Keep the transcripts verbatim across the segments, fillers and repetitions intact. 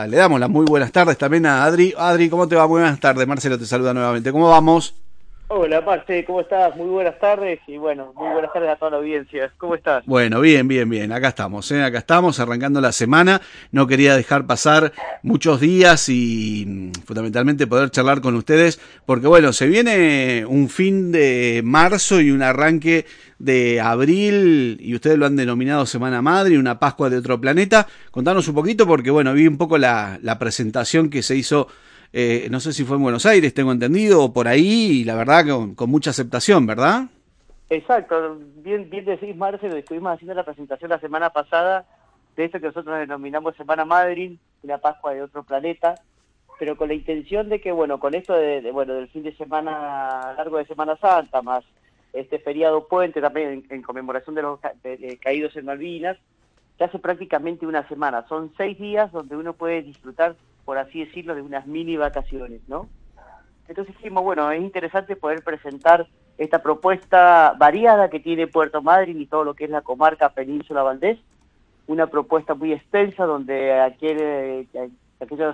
Le damos las muy buenas tardes también a Adri. Adri, ¿cómo te va? Muy buenas tardes. Marcelo te saluda nuevamente. ¿Cómo vamos? Hola, Marce, ¿cómo estás? Muy buenas tardes y bueno, muy buenas tardes a toda la audiencia. ¿Cómo estás? Bueno, bien, bien, bien. Acá estamos, ¿eh? Acá estamos arrancando la semana. No quería dejar pasar muchos días y mm, fundamentalmente poder charlar con ustedes porque, bueno, se viene un fin de marzo y un arranque de abril y ustedes lo han denominado Semana Madre y una Pascua de otro planeta. Contanos un poquito porque, bueno, vi un poco la, la presentación que se hizo, eh, no sé si fue en Buenos Aires, tengo entendido, o por ahí, y la verdad con, con mucha aceptación, ¿verdad? Exacto, bien, bien decís, Marce, lo estuvimos haciendo la presentación la semana pasada de esto que nosotros denominamos Semana Madrid, una Pascua de otro planeta, pero con la intención de que, bueno, con esto de, de, bueno, del fin de semana largo de Semana Santa, más este feriado puente también en, en conmemoración de los ca- de- de caídos en Malvinas, se hace prácticamente una semana. Son seis días donde uno puede disfrutar, por así decirlo, de unas mini vacaciones, ¿no? Entonces dijimos, bueno, es interesante poder presentar esta propuesta variada que tiene Puerto Madryn y todo lo que es la comarca Península Valdés, una propuesta muy extensa donde aquel, eh, aquellos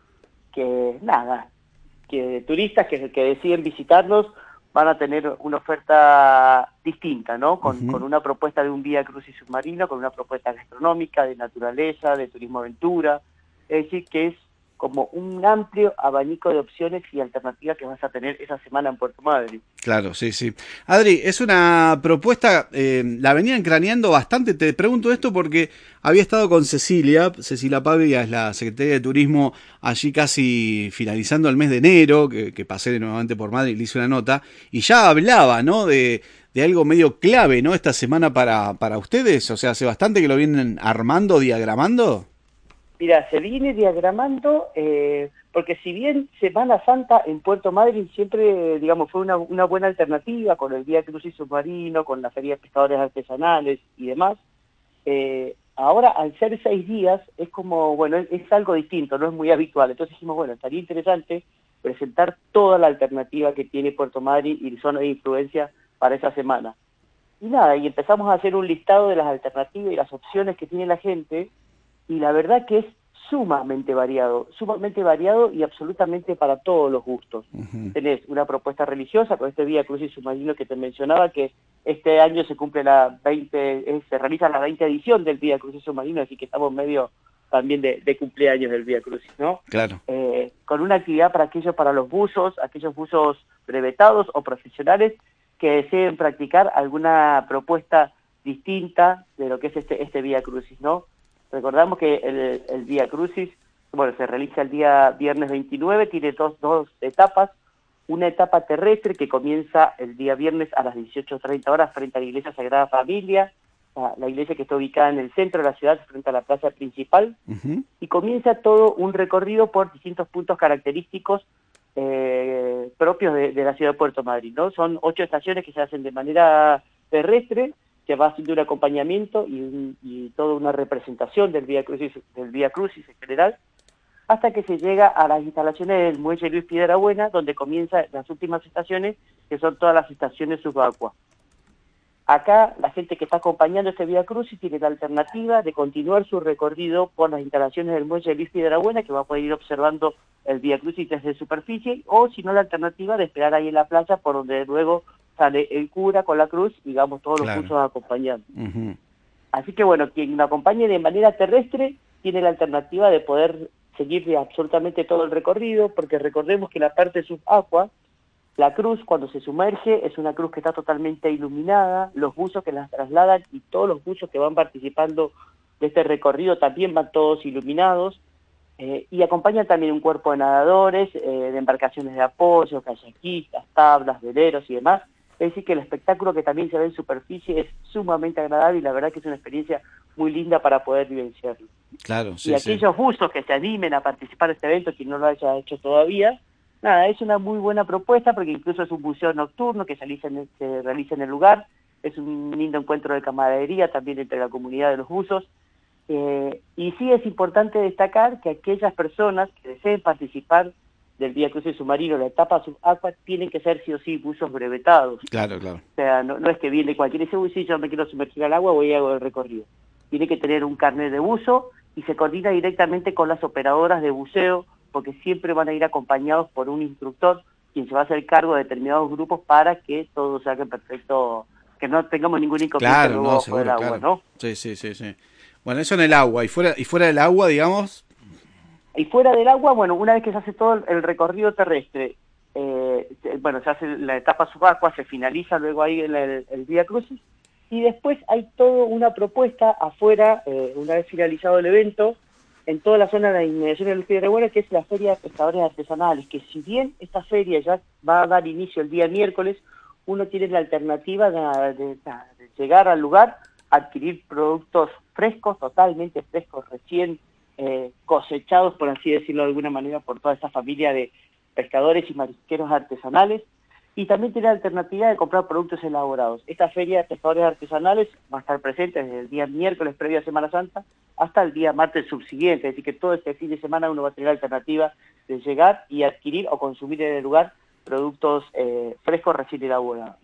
que, nada, que turistas que, que deciden visitarnos van a tener una oferta distinta, ¿no? Con, con Ujú. una propuesta de un vía crucis submarino, con una propuesta gastronómica, de naturaleza, de turismo aventura, es decir, que es como un amplio abanico de opciones y alternativas que vas a tener esa semana en Puerto Madryn. Claro, sí, sí. Adri, es una propuesta, eh, la venían craneando bastante. Te pregunto esto porque había estado con Cecilia, Cecilia Pavia es la secretaria de Turismo allí casi finalizando el mes de enero, que, que pasé nuevamente por Madrid y le hice una nota, y ya hablaba, ¿no? De, de algo medio clave, ¿no? Esta semana para, para ustedes, o sea, hace bastante que lo vienen armando, diagramando. Mira, se viene diagramando, eh, porque si bien Semana Santa en Puerto Madryn siempre, digamos, fue una, una buena alternativa con el Vía Crucis Submarino, con la Feria de Pescadores Artesanales y demás, eh, ahora al ser seis días es como, bueno, es, es algo distinto, no es muy habitual. Entonces dijimos, bueno, estaría interesante presentar toda la alternativa que tiene Puerto Madryn y zona de influencia para esa semana. Y nada, y empezamos a hacer un listado de las alternativas y las opciones que tiene la gente, y la verdad que es sumamente variado, sumamente variado y absolutamente para todos los gustos. Ujú. Tenés una propuesta religiosa con este Vía Crucis Submarino que te mencionaba, que este año se cumple la veinte, eh, se realiza la veinte edición del Vía Crucis Submarino, así que estamos medio también de, de cumpleaños del Vía Crucis, ¿no? Claro. Eh, con una actividad para aquellos, para los buzos, aquellos buzos brevetados o profesionales que deseen practicar alguna propuesta distinta de lo que es este, este Vía Crucis, ¿no? Recordamos que el, el Vía Crucis, bueno, se realiza el día viernes veintinueve, tiene dos, dos etapas, una etapa terrestre que comienza el día viernes a las dieciocho treinta horas frente a la Iglesia Sagrada Familia, la, la iglesia que está ubicada en el centro de la ciudad, frente a la plaza principal, Ujú. y comienza todo un recorrido por distintos puntos característicos eh, propios de, de la ciudad de Puerto Madryn, ¿no? Son ocho estaciones que se hacen de manera terrestre, que va haciendo un acompañamiento y, un, y toda una representación del Vía Crucis, del Vía Crucis en general, hasta que se llega a las instalaciones del muelle Luis Piedrabuena, donde comienzan las últimas estaciones, que son todas las estaciones subacuas. Acá la gente que está acompañando este Vía Crucis tiene la alternativa de continuar su recorrido por las instalaciones del muelle Luis Piedrabuena, que va a poder ir observando el Vía Crucis desde superficie, o si no la alternativa de esperar ahí en la playa, por donde luego sale el cura con la cruz y vamos todos los Claro. buzos acompañando. Ujú. Así que bueno, quien me acompañe de manera terrestre tiene la alternativa de poder seguir absolutamente todo el recorrido, porque recordemos que la parte subagua, la cruz cuando se sumerge es una cruz que está totalmente iluminada, los buzos que las trasladan y todos los buzos que van participando de este recorrido también van todos iluminados, eh, y acompañan también un cuerpo de nadadores, eh, de embarcaciones de apoyo, kayakistas, tablas, veleros y demás. Es decir, que el espectáculo que también se ve en superficie es sumamente agradable y la verdad que es una experiencia muy linda para poder vivenciarlo. Claro, Y sí, sí. aquellos buzos que se animen a participar de este evento, quien no lo haya hecho todavía, nada, es una muy buena propuesta porque incluso es un buceo nocturno que se realiza en el, se realiza en el lugar, es un lindo encuentro de camaradería también entre la comunidad de los buzos. Eh, y sí es importante destacar que aquellas personas que deseen participar del Vía Crucis Submarino, la etapa subagua, tienen que ser sí o sí buzos brevetados. Claro, claro. O sea, no, no es que viene cualquiera y dice, uy, sí, yo me quiero sumergir al agua, voy a hago el recorrido. Tiene que tener un carnet de buzo y se coordina directamente con las operadoras de buceo, porque siempre van a ir acompañados por un instructor, quien se va a hacer cargo de determinados grupos para que todo salga perfecto, que no tengamos ningún inconveniente Claro, luego no, bajo del seguro, agua, claro. ¿no? Sí, sí, sí, sí. Bueno, eso en el agua. Y fuera, y fuera del agua, digamos. Y fuera del agua, bueno, una vez que se hace todo el, el recorrido terrestre, eh, se- bueno, se hace la etapa subacua, se finaliza luego ahí el, el, el Vía Crucis, y después hay toda una propuesta afuera, eh, una vez finalizado el evento, en toda la zona de la inmediación del Piedrabuena, que es la Feria de Pescadores Artesanales, que si bien esta feria ya va a dar inicio el día miércoles, uno tiene la alternativa de, de- de llegar al lugar, adquirir productos frescos, totalmente frescos, recién eh, cosechados, por así decirlo de alguna manera, por toda esta familia de pescadores y marisqueros artesanales, y también tiene la alternativa de comprar productos elaborados. Esta feria de pescadores artesanales va a estar presente desde el día miércoles previo a Semana Santa hasta el día martes subsiguiente, es decir que todo este fin de semana uno va a tener la alternativa de llegar y adquirir o consumir en el lugar productos eh, frescos recién elaborados.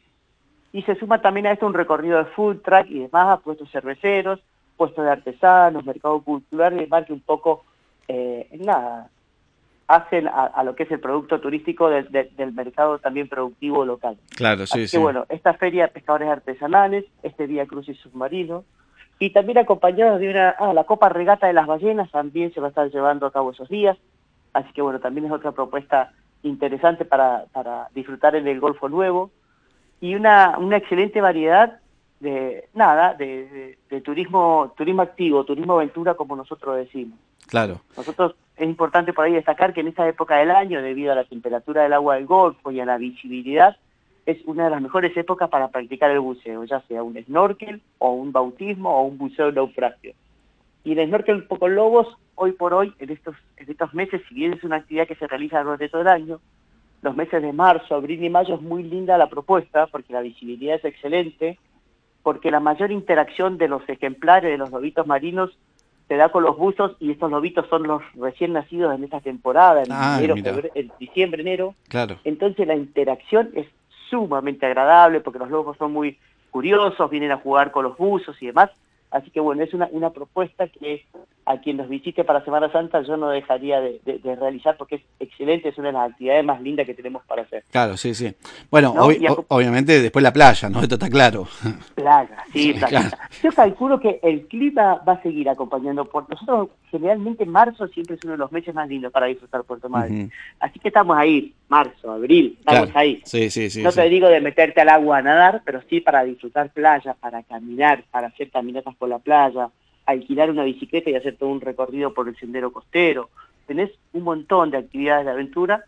Y se suma también a esto un recorrido de food truck y demás, puestos cerveceros, puestos de artesanos, mercado cultural y demás, que un poco, eh, nada, hacen a, a lo que es el producto turístico de, de, del mercado también productivo local. Claro, sí, Así que sí. bueno, esta feria de pescadores artesanales, este día crucis submarino, y también acompañados de una, ah, la Copa Regata de las Ballenas también se va a estar llevando a cabo esos días, así que bueno, también es otra propuesta interesante para, para disfrutar en el Golfo Nuevo, y una, una excelente variedad de, nada, de, de, de turismo, turismo activo, turismo aventura, como nosotros decimos. Claro. Nosotros es importante por ahí destacar que en esta época del año, debido a la temperatura del agua del Golfo y a la visibilidad, es una de las mejores épocas para practicar el buceo, ya sea un snorkel o un bautismo o un buceo naufragio. Y el snorkel con lobos, hoy por hoy, en estos, en estos meses, si bien es una actividad que se realiza durante todo el año, los meses de marzo, abril y mayo es muy linda la propuesta, porque la visibilidad es excelente, porque la mayor interacción de los ejemplares de los lobitos marinos se da con los buzos, y estos lobitos son los recién nacidos en esta temporada, en Ah, enero, mira. febrero, en diciembre, enero. Claro. Entonces la interacción es sumamente agradable, porque los lobos son muy curiosos, vienen a jugar con los buzos y demás. Así que bueno, es una, una propuesta que a quien nos visite para Semana Santa yo no dejaría de, de, de realizar, porque es excelente, es una de las actividades más lindas que tenemos para hacer. Claro, sí, sí. Bueno, ¿No? obvi- Y a, o- obviamente después la playa, ¿no? Esto está claro. Playa, sí, Claro. playita. Yo calculo que el clima va a seguir acompañando. Por nosotros, generalmente marzo siempre es uno de los meses más lindos para disfrutar Puerto Madryn. Ujú. Así que estamos ahí, marzo, abril, estamos Claro. ahí. Sí, sí, sí, No te sí. digo de meterte al agua a nadar, pero sí para disfrutar playa, para caminar, para hacer caminatas por la playa, alquilar una bicicleta y hacer todo un recorrido por el sendero costero. Tenés un montón de actividades de aventura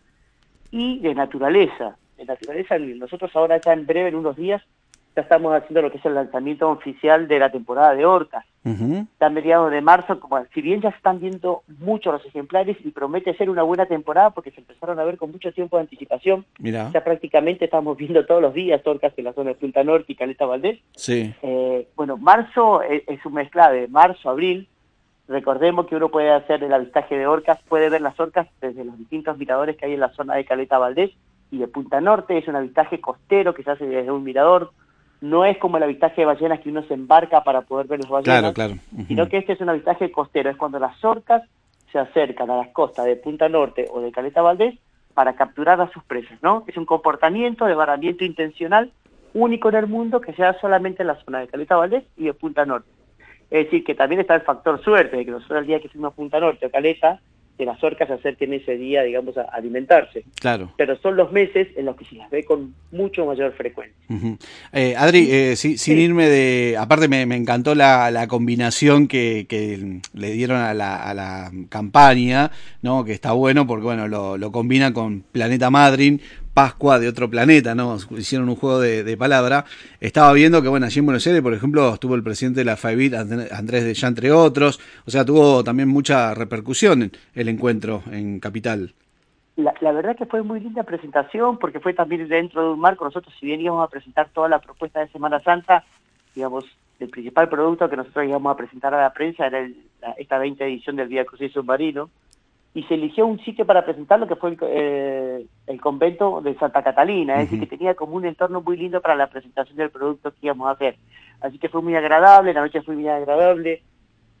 y de naturaleza. De naturaleza, nosotros ahora ya en breve, en unos días, ya estamos haciendo lo que es el lanzamiento oficial de la temporada de orcas. Ujú. Ya a mediados de marzo, como si bien ya se están viendo muchos los ejemplares y promete ser una buena temporada porque se empezaron a ver con mucho tiempo de anticipación, Mira. ya prácticamente estamos viendo todos los días orcas en la zona de Punta Norte y Caleta Valdés. Sí. Eh, bueno, marzo es, es un mes clave, marzo, abril. Recordemos que uno puede hacer el avistaje de orcas, puede ver las orcas desde los distintos miradores que hay en la zona de Caleta Valdés y de Punta Norte. Es un avistaje costero que se hace desde un mirador. No es como el avistaje de ballenas que uno se embarca para poder ver las Claro, ballenas, claro. sino Ujú. que este es un avistaje costero, es cuando las orcas se acercan a las costas de Punta Norte o de Caleta Valdés para capturar a sus presas, ¿no? Es un comportamiento de varamiento intencional único en el mundo que se da solamente en la zona de Caleta Valdés y de Punta Norte. Es decir, que también está el factor suerte, de que nosotros el día que fuimos a Punta Norte o Caleta, que las orcas se acerquen ese día, digamos, a alimentarse. Claro. Pero son los meses en los que se las ve con mucho mayor frecuencia. Ujú. Eh, Adri, Y, eh, sí, sin sí, irme de... Aparte me, me encantó la, la combinación que, que le dieron a la, a la campaña, ¿no? Que está bueno porque, bueno, lo, lo combina con Planeta Madryn, Pascua de otro planeta, ¿no? Hicieron un juego de, de palabra. Estaba viendo que, bueno, allí en Buenos Aires, por ejemplo, estuvo el presidente de la FABIT, Andrés de Ya, entre otros. O sea, tuvo también mucha repercusión el encuentro en Capital. La, la verdad que fue muy linda presentación, porque fue también dentro de un marco. Nosotros, si bien íbamos a presentar toda la propuesta de Semana Santa, digamos, el principal producto que nosotros íbamos a presentar a la prensa era el, la, esta veinte edición del Vía Crucis Submarino, y se eligió un sitio para presentarlo que fue el, eh, el convento de Santa Catalina, es decir, Uh-huh. que tenía como un entorno muy lindo para la presentación del producto que íbamos a hacer. Así que fue muy agradable, la noche fue muy agradable.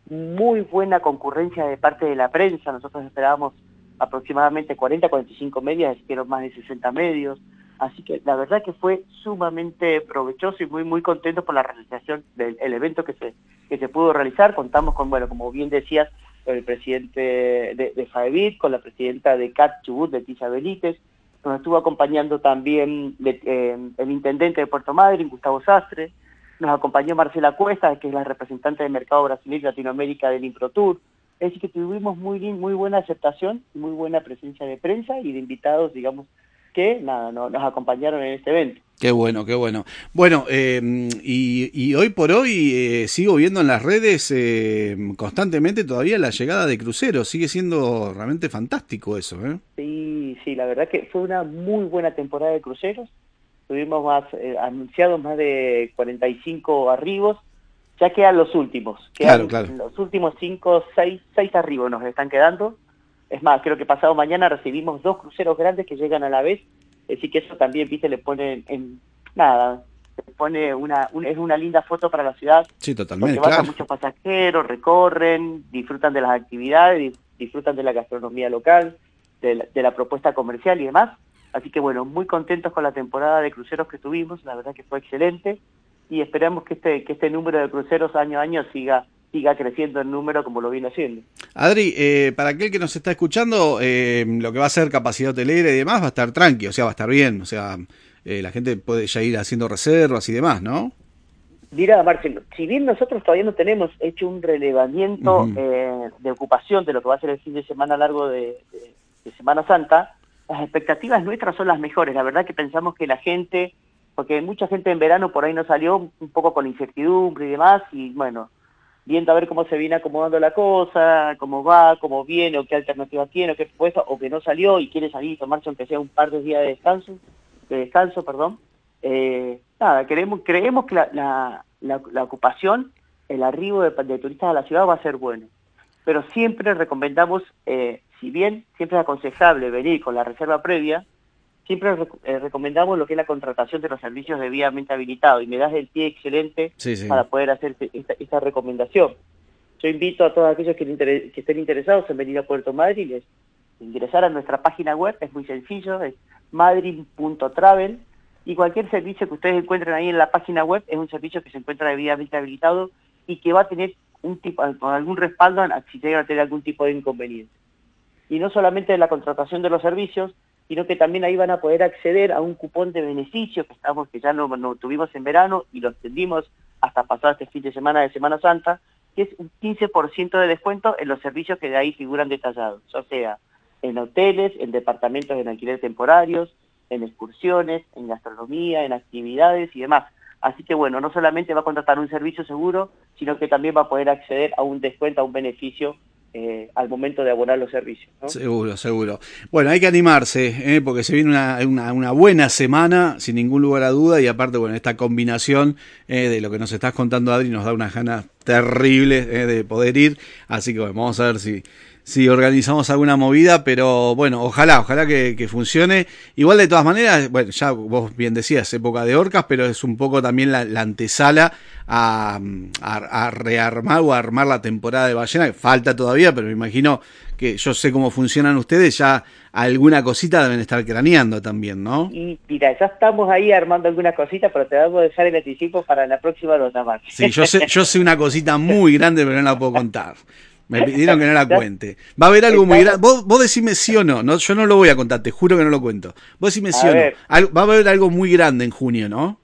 muy buena concurrencia de parte de la prensa. Nosotros esperábamos aproximadamente cuarenta, cuarenta y cinco medias, hicieron más de sesenta medios, así que la verdad que fue sumamente provechoso y muy muy contentos por la realización del el evento que se que se pudo realizar. Contamos con, bueno, como bien decías, con el presidente de, de FAEBIT, con la presidenta de C A T Chubut, Leticia Benítez. Nos estuvo acompañando también de, eh, el intendente de Puerto Madryn, Gustavo Sastre. Nos acompañó Marcela Cuesta, que es la representante del mercado brasileño y Latinoamérica del ImproTour. Es decir, que tuvimos muy, muy buena aceptación, muy buena presencia de prensa y de invitados, digamos, que nada, no, nos acompañaron en este evento. Qué bueno, qué bueno. Bueno, eh, y, y hoy por hoy eh, sigo viendo en las redes eh, constantemente todavía la llegada de cruceros. Sigue siendo realmente fantástico eso, ¿eh? Sí, sí, la verdad que fue una muy buena temporada de cruceros. Tuvimos más eh, anunciados más de cuarenta y cinco arribos. Ya quedan los últimos. Quedan Claro, claro. los últimos cinco, seis, seis arribos nos están quedando. Es más, creo que pasado mañana recibimos dos cruceros grandes que llegan a la vez. Así que eso también, viste, le pone en, en nada, le pone una, un, es una linda foto para la ciudad. Sí, totalmente, Porque bajan claro. muchos pasajeros, recorren, disfrutan de las actividades, disfrutan de la gastronomía local, de la, de la propuesta comercial y demás. Así que bueno, muy contentos con la temporada de cruceros que tuvimos, la verdad que fue excelente. Y esperamos que este, que este número de cruceros año a año siga siga creciendo el número como lo viene haciendo. Adri, eh, para aquel que nos está escuchando, eh, lo que va a ser capacidad hotelera y demás va a estar tranqui, o sea, va a estar bien, o sea, eh, la gente puede ya ir haciendo reservas y demás, ¿no? Mira, Marcelo, si bien nosotros todavía no tenemos hecho un relevamiento Uh-huh. eh, de ocupación de lo que va a ser el fin de semana largo de, de, de Semana Santa, las expectativas nuestras son las mejores. La verdad que pensamos que la gente, porque mucha gente en verano por ahí no salió un poco con incertidumbre y demás, y bueno, viendo a ver cómo se viene acomodando la cosa, cómo va, cómo viene, o qué alternativas tiene, o qué propuesta, o que no salió y quiere salir y tomarse aunque sea un par de días de descanso, de descanso, perdón. Eh, nada, queremos, creemos que la, la, la, la ocupación, el arribo de, de turistas a la ciudad va a ser bueno. Pero siempre recomendamos, eh, si bien siempre es aconsejable venir con la reserva previa, siempre rec eh, recomendamos lo que es la contratación de los servicios debidamente habilitados, y me das el pie excelente Sí, sí. para poder hacer esta, esta recomendación. Yo invito a todos aquellos que, inter que estén interesados en venir a Puerto Madryn, les ingresar a nuestra página web, es muy sencillo, es madryn punto travel, y cualquier servicio que ustedes encuentren ahí en la página web es un servicio que se encuentra debidamente habilitado y que va a tener un tipo, con algún respaldo si llegan a tener algún tipo de inconveniente. Y no solamente la contratación de los servicios, sino que también ahí van a poder acceder a un cupón de beneficio que estamos que ya no, no tuvimos en verano y lo extendimos hasta pasado este fin de semana de Semana Santa, que es un quince por ciento de descuento en los servicios que de ahí figuran detallados, o sea, en hoteles, en departamentos en alquiler temporarios, en excursiones, en gastronomía, en actividades y demás. Así que bueno, no solamente va a contratar un servicio seguro, sino que también va a poder acceder a un descuento, a un beneficio eh, al momento de abonar los servicios, ¿no? Seguro, seguro. Bueno, hay que animarse, ¿eh? Porque se viene una, una, una buena semana, sin ningún lugar a duda, y aparte, bueno, esta combinación eh, de lo que nos estás contando, Adri, nos da unas ganas terribles eh, de poder ir, así que bueno, vamos a ver si... si organizamos alguna movida, pero bueno, ojalá, ojalá que, que funcione. Igual de todas maneras, bueno, ya vos bien decías, época de orcas, pero es un poco también la, la antesala a, a, a rearmar o a armar la temporada de ballena, que falta todavía, pero me imagino que yo sé cómo funcionan ustedes, ya alguna cosita deben estar craneando también, ¿no? Y mira, ya estamos ahí armando algunas cositas, pero te vamos a dejar el anticipo para la próxima nota más. Sí, yo sé, yo sé una cosita muy grande, pero no la puedo contar. Me pidieron que no la cuente. Va a haber algo muy grande. Vos, vos decime sí o no. no. Yo no lo voy a contar, te juro que no lo cuento. Vos decime sí o no. Va a haber algo muy grande en junio, ¿no?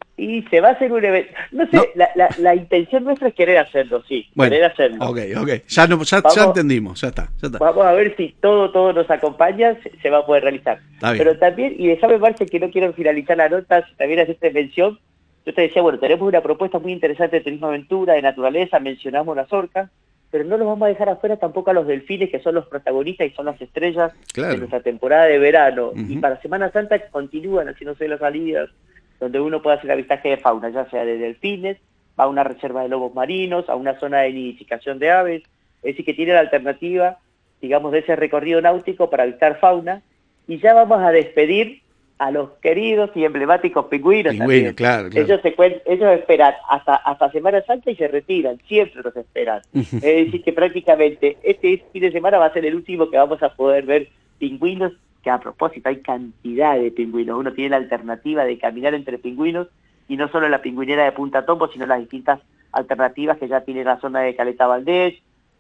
Y se va a hacer un evento. No sé, no. La, la, la intención nuestra es querer hacerlo, sí. Bueno, querer hacerlo. Ok, ok. Ya, no, ya, vamos, ya entendimos, ya está, ya está. Vamos a ver si todo, todo nos acompaña, se, se va a poder realizar. Pero también, y déjame, Marce, que no quiero finalizar la nota, si también haces esta mención. Yo te decía, bueno, tenemos una propuesta muy interesante de turismo aventura, de naturaleza, mencionamos las orcas, pero no los vamos a dejar afuera tampoco a los delfines, que son los protagonistas y son las estrellas claro. de nuestra temporada de verano. Uh-huh. Y para Semana Santa continúan haciéndose las salidas, donde uno puede hacer avistaje de fauna, ya sea de delfines, va a una reserva de lobos marinos, a una zona de nidificación de aves, es decir, que tiene la alternativa, digamos, de ese recorrido náutico para avistar fauna. Y ya vamos a despedir a los queridos y emblemáticos pingüinos. Pingüinos, claro, claro. Ellos, se cuen- ellos esperan hasta, hasta Semana Santa y se retiran, siempre los esperan. Es decir, que prácticamente este fin de semana va a ser el último que vamos a poder ver pingüinos, que a propósito hay cantidad de pingüinos. Uno tiene la alternativa de caminar entre pingüinos, y no solo la pingüinera de Punta Tombo, sino las distintas alternativas que ya tiene la zona de Caleta Valdés,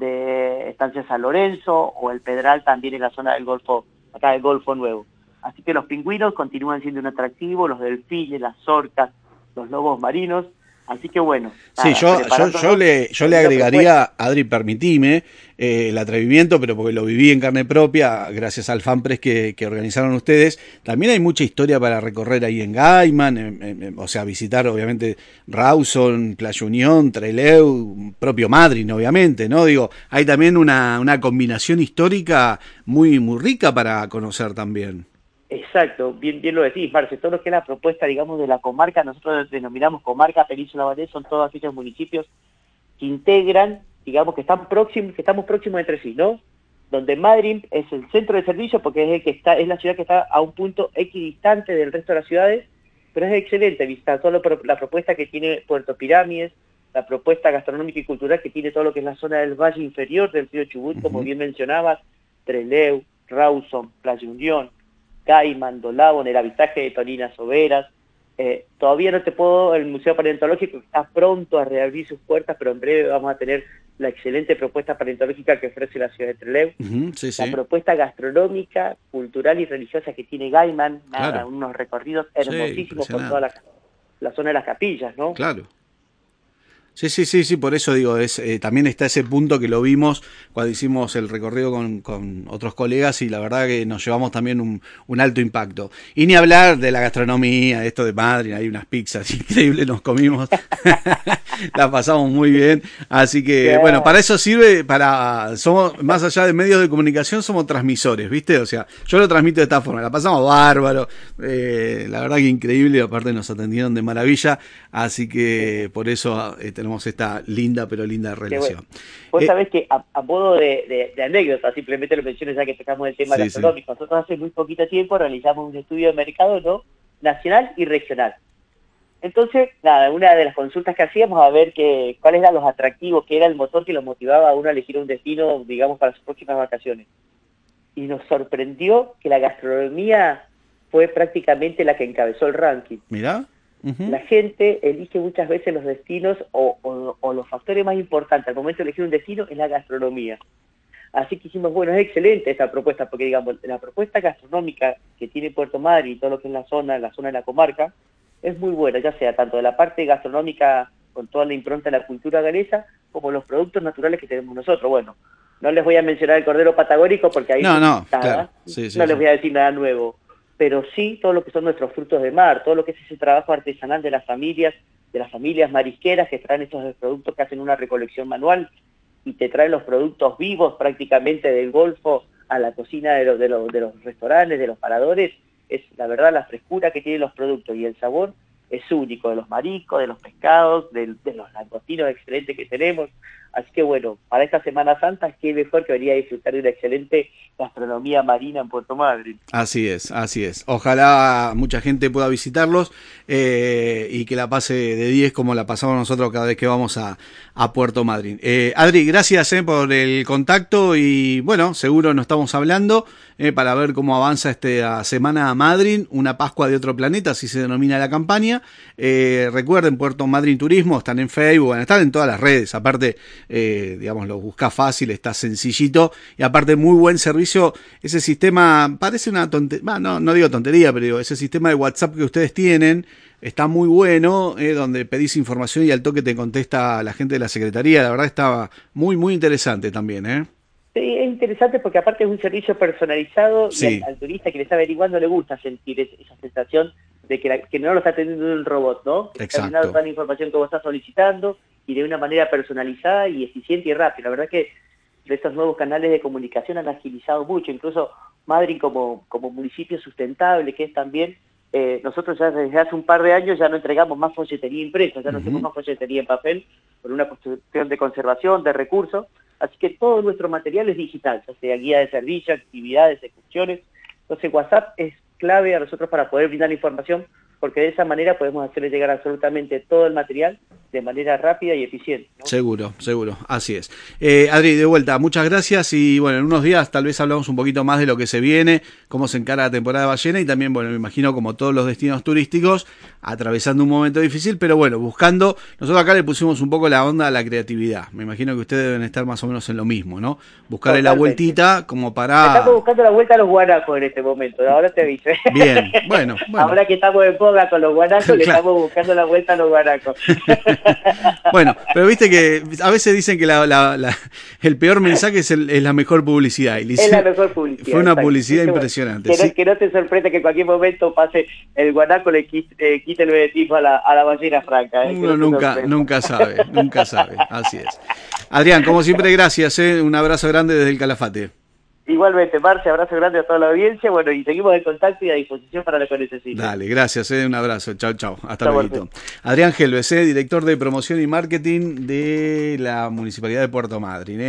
de Estancia San Lorenzo, o el Pedral también en la zona del Golfo, acá del Golfo Nuevo. Así que los pingüinos continúan siendo un atractivo, los delfines, las orcas, los lobos marinos. Así que bueno. Sí, nada, yo, yo, yo le, yo le agregaría, Adri, permitime, eh, el atrevimiento, pero porque lo viví en carne propia, gracias al FanPress que, que organizaron ustedes. También hay mucha historia para recorrer ahí en Gaiman, en, en, o sea, visitar obviamente Rawson, Playa Unión, Trelew, propio Madryn, obviamente, ¿no? Digo, hay también una, una combinación histórica muy, muy rica para conocer también. Exacto, bien, bien lo decís, Marce, todo lo que es la propuesta, digamos, de la comarca, nosotros denominamos comarca Península Valdés, son todos aquellos municipios que integran, digamos, que están próximos, que estamos próximos entre sí, ¿no? Donde Madryn es el centro de servicio porque es el que está, es la ciudad que está a un punto equidistante del resto de las ciudades, pero es excelente visitar toda la propuesta que tiene Puerto Pirámides, la propuesta gastronómica y cultural que tiene todo lo que es la zona del valle inferior del río Chubut, uh-huh. como bien mencionabas, Trelew, Rawson, Playa Unión, Gaiman, Dolabo, en el avistaje de Toninas Overas. Eh, todavía no te puedo, el Museo Paleontológico está pronto a reabrir sus puertas, pero en breve vamos a tener la excelente propuesta paleontológica que ofrece la ciudad de Trelew. Uh-huh, sí, sí. La propuesta gastronómica, cultural y religiosa que tiene Gaiman, claro. nada, unos recorridos hermosísimos sí, por toda la, la zona de las capillas, ¿no? Claro. Sí, sí, sí, sí, por eso digo, es eh, también está ese punto que lo vimos cuando hicimos el recorrido con, con otros colegas y la verdad que nos llevamos también un, un alto impacto. Y ni hablar de la gastronomía, esto de Madryn, hay unas pizzas increíbles, nos comimos, la pasamos muy bien, así que yeah. bueno, para eso sirve, para somos más allá de medios de comunicación, somos transmisores, ¿viste? O sea, yo lo transmito de esta forma, la pasamos bárbaro, eh, la verdad que increíble, aparte nos atendieron de maravilla, así que por eso eh, tenemos esta linda pero linda relación. Bueno. Vos eh, sabés que a, a modo de, de, de anécdota, simplemente lo mencioné ya que tocamos el tema sí, gastronómico, sí. Nosotros hace muy poquito tiempo realizamos un estudio de mercado, ¿no?, nacional y regional. Entonces, nada, una de las consultas que hacíamos a ver que, cuáles eran los atractivos, qué era el motor que los motivaba a uno a elegir un destino, digamos, para sus próximas vacaciones. Y nos sorprendió que la gastronomía fue prácticamente la que encabezó el ranking. Mirá. Uh-huh. La gente elige muchas veces los destinos o, o, o los factores más importantes al momento de elegir un destino es la gastronomía. Así que hicimos, bueno, es excelente esta propuesta, porque digamos, la propuesta gastronómica que tiene Puerto Madryn y todo lo que es la zona, la zona de la comarca, es muy buena, ya sea tanto de la parte gastronómica con toda la impronta de la cultura galesa, como los productos naturales que tenemos nosotros. Bueno, no les voy a mencionar el cordero patagónico porque ahí no, no, nada, claro. sí, sí, no sí. les voy a decir nada nuevo. Pero sí todo lo que son nuestros frutos de mar, todo lo que es ese trabajo artesanal de las familias, de las familias marisqueras que traen estos productos, que hacen una recolección manual y te traen los productos vivos prácticamente del Golfo a la cocina de los, de los, de los restaurantes, de los paradores. Es la verdad la frescura que tienen los productos y el sabor es único, de los mariscos, de los pescados, de, de los langostinos excelentes que tenemos. Así que bueno, para esta Semana Santa, qué mejor que venir a disfrutar de una excelente gastronomía marina en Puerto Madryn. Así es, así es. Ojalá mucha gente pueda visitarlos eh, y que la pase de diez como la pasamos nosotros cada vez que vamos a, a Puerto Madryn. Eh, Adri, gracias eh, por el contacto y bueno, seguro nos estamos hablando eh, para ver cómo avanza esta Semana Madryn, una Pascua de otro planeta, así se denomina la campaña. Eh, recuerden, Puerto Madryn Turismo, están en Facebook, van a estar en todas las redes, aparte, eh, digamos, lo busca fácil, está sencillito y aparte muy buen servicio. Ese sistema parece una tontería, no, no digo tontería, pero digo, ese sistema de WhatsApp que ustedes tienen está muy bueno, eh, donde pedís información y al toque te contesta la gente de la Secretaría. La verdad está muy, muy interesante también, ¿eh? Sí, es interesante porque aparte es un servicio personalizado sí. y al, al turista que le está averiguando le gusta sentir es, esa sensación de que, la, que no lo está atendiendo un robot, ¿no? Que está brindando toda la información que vos estás solicitando y de una manera personalizada y eficiente y rápida. La verdad que estos nuevos canales de comunicación han agilizado mucho, incluso Madryn como, como municipio sustentable que es también, eh, nosotros ya desde hace un par de años ya no entregamos más folletería impresa, ya no uh-huh. hacemos más folletería en papel por una cuestión de conservación, de recursos, así que todo nuestro material es digital, ya sea guía de servicio, actividades, excursiones. Entonces WhatsApp es clave a nosotros para poder brindar información, porque de esa manera podemos hacerle llegar absolutamente todo el material de manera rápida y eficiente, ¿no? Seguro, seguro, así es. Eh, Adri, de vuelta, muchas gracias y bueno, en unos días tal vez hablamos un poquito más de lo que se viene, cómo se encara la temporada de ballena y también, bueno, me imagino como todos los destinos turísticos, atravesando un momento difícil, pero bueno, buscando, nosotros acá le pusimos un poco la onda a la creatividad, me imagino que ustedes deben estar más o menos en lo mismo, ¿no? Buscarle la vueltita como para... Estamos buscando la vuelta a los guanacos en este momento, ahora te aviso. Bien, bueno, bueno. Ahora que estamos en boga con los guanacos, claro, le estamos buscando la vuelta a los guanacos. Bueno, pero viste que a veces dicen que la, la, la, el peor mensaje es, el, es la mejor publicidad. Y es la mejor publicidad. Fue una exacto. publicidad que, impresionante. Que, ¿sí? no, que no te sorprenda que en cualquier momento pase el guanaco, le quite, eh, quite el beneficio a la, a la ballena franca. Eh, Uno no nunca, nunca sabe, nunca sabe. Así es. Adrián, como siempre, gracias. ¿eh? Un abrazo grande desde el Calafate. Igualmente, Marce, abrazo grande a toda la audiencia, bueno, y seguimos en contacto y a disposición para lo que necesiten. Dale, gracias, eh, un abrazo, chao, chao, hasta luego. Adrián Gelbes, eh, director de promoción y marketing de la Municipalidad de Puerto Madryn. Eh.